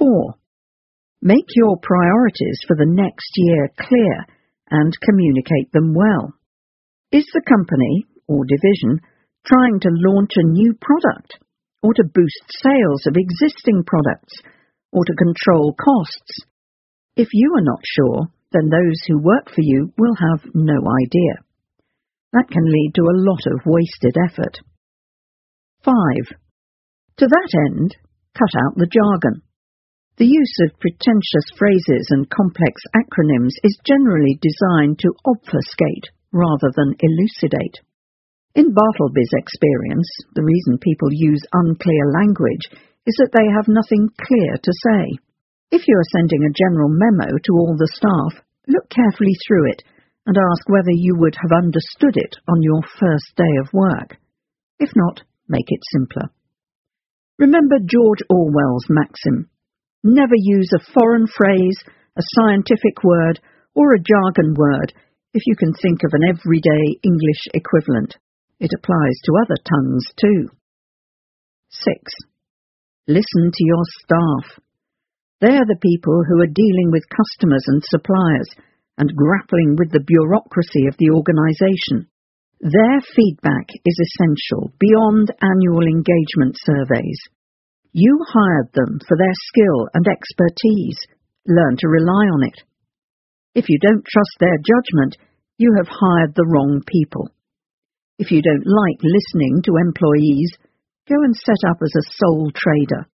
4. Make your priorities for the next year clear and communicate them well. Is the company or division trying to launch a new product, or to boost sales of existing products, or to control costs? If you are not sure, then those who work for you will have no idea. That can lead to a lot of wasted effort. 5. To that end, cut out the jargon. The use of pretentious phrases and complex acronyms is generally designed to obfuscate rather than elucidate. In Bartleby's experience, the reason people use unclear language is that they have nothing clear to say. If you are sending a general memo to all the staff, look carefully through it and ask whether you would have understood it on your first day of work. If not, make it simpler. Remember George Orwell's maxim: never use a foreign phrase, a scientific word, or a jargon word if you can think of an everyday English equivalent. It applies to other tongues too. 6. Listen to your staff. They are the people who are dealing with customers and suppliers and grappling with the bureaucracy of the organisation. Their feedback is essential beyond annual engagement surveys. You hired them for their skill and expertise. Learn to rely on it. If you don't trust their judgment, you have hired the wrong people. If you don't like listening to employees, go and set up as a sole trader.